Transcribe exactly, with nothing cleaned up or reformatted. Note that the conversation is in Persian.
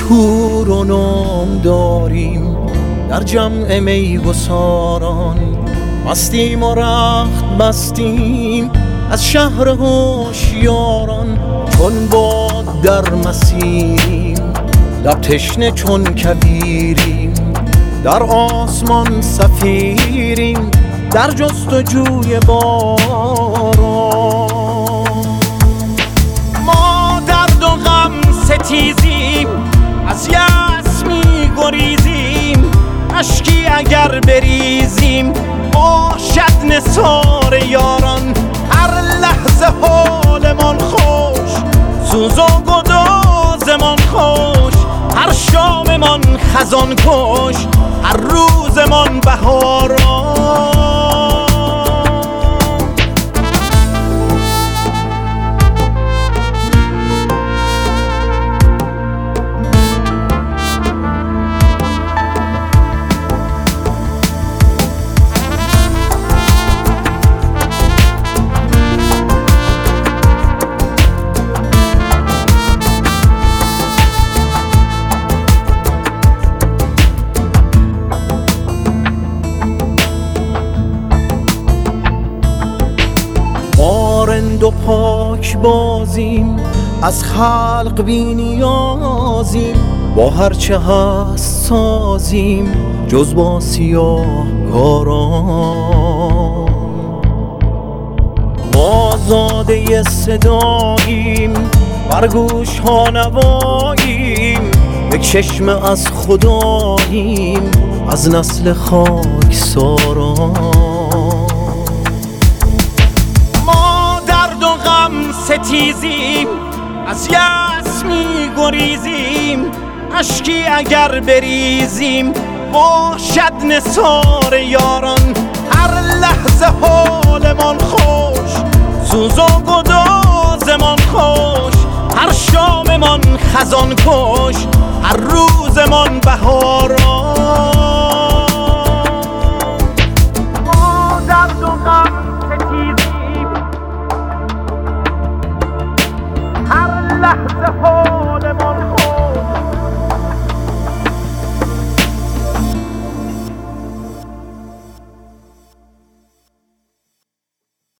شور و نام داریم در جمع میگساران، مستیم و رخت بستیم از شهر هوشیاران. چون باد در مسیریم لب تشنه چون کویریم، در آسمان سفیریم در جستجوی باران. ما درد و غم ستیزیم از یأس می گریزیم، اشکی اگر بریزیم باشد نثار یاران. هر لحظه حالمان خوش، سوز و گدازمان خوش، هر شاممان خزان کش، هر روزمان بهاران. رند و پاک بازیم از خلق بی نیازیم، با هرچه هست سازیم جز با سیاه کاران. ما زاده صداییم بر گوش ها نواییم، یک چشمه از خداییم از نسل خاک ساران. ستیزیم از یأس می گریزیم، اشکی اگر بریزیم باشد نثار یاران. هر لحظه حالمان خوش، سوز و گدازمان خوش، هر شاممان خزان کش، هر روزمان بهاران.